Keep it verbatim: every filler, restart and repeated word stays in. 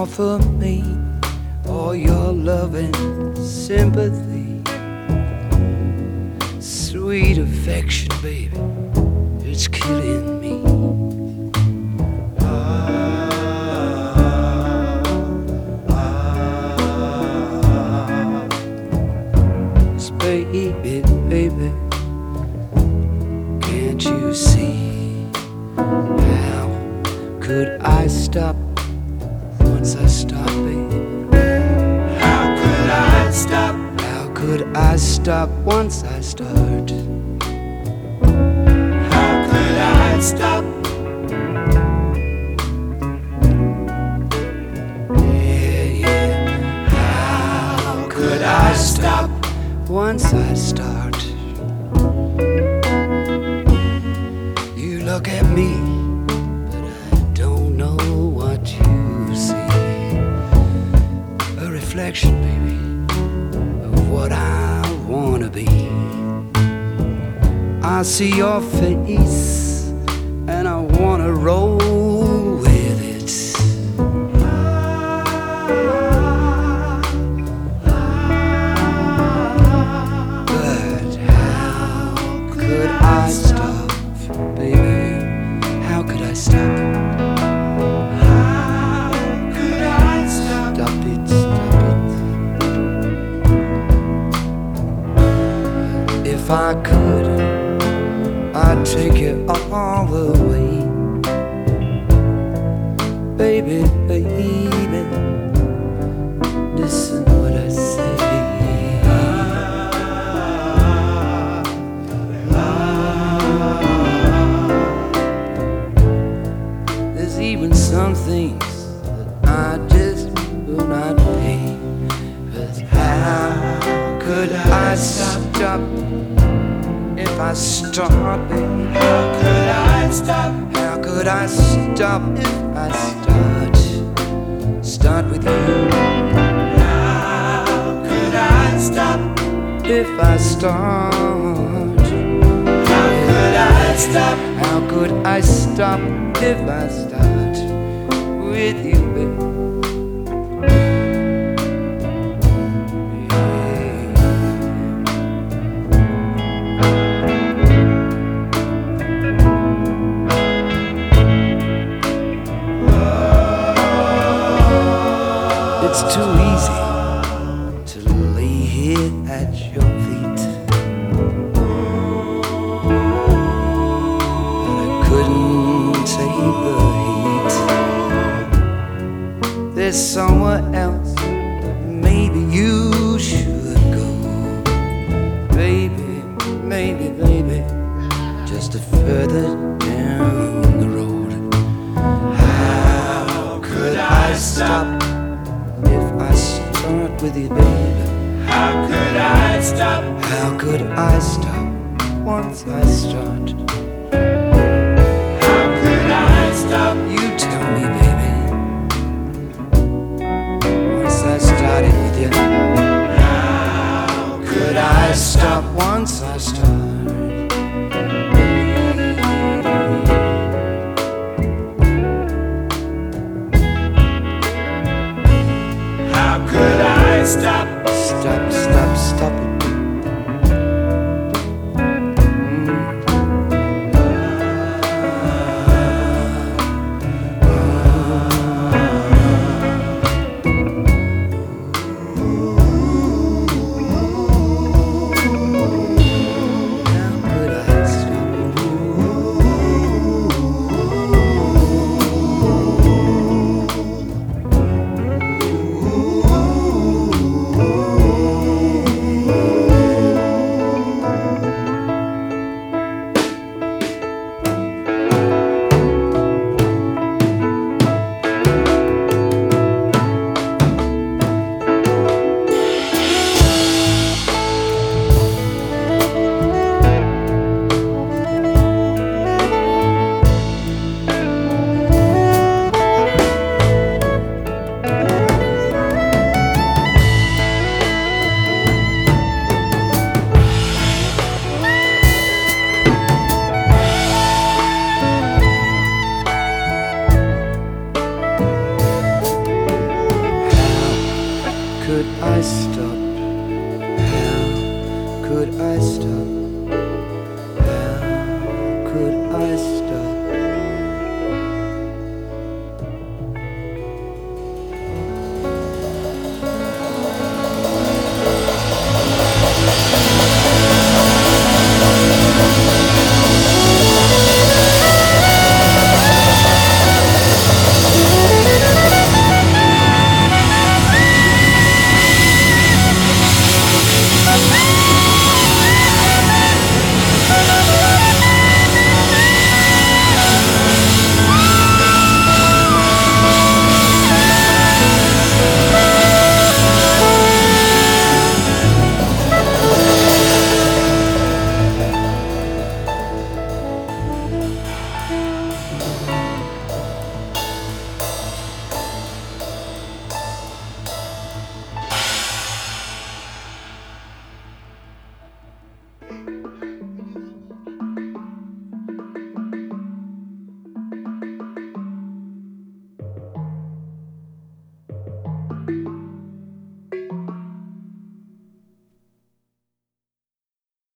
offer me all your love and sympathy, sweet affection, baby, it's killing me. Baby, baby, can't you see? How could I stop once I stop, baby? How could I stop? How could I stop once I start? How could I stop? Yeah, yeah. How could I stop once I start? You look at me, but I don't know what you see. A reflection, baby, of what I wanna be. I see your face, and I wanna roll with it. Could I stop, baby? How could I stop? How could I stop? Stop it, stop it. If I could, I'd take you all the way, baby, baby. Listen what I say. Even some things that I just will not pay. But how could I stop if I start, baby? How could I stop? How could I stop if I start? Start with you. How could I stop if I start? How could I stop? How could I stop if I start with you, baby? It's too easy to lay here at your feet, but I couldn't take the heat. There's somewhere else that maybe you should go, baby, maybe, baby, just a further down the road. How could I stop if I start with you, baby? How could I stop? How could I stop once I start? How could I stop?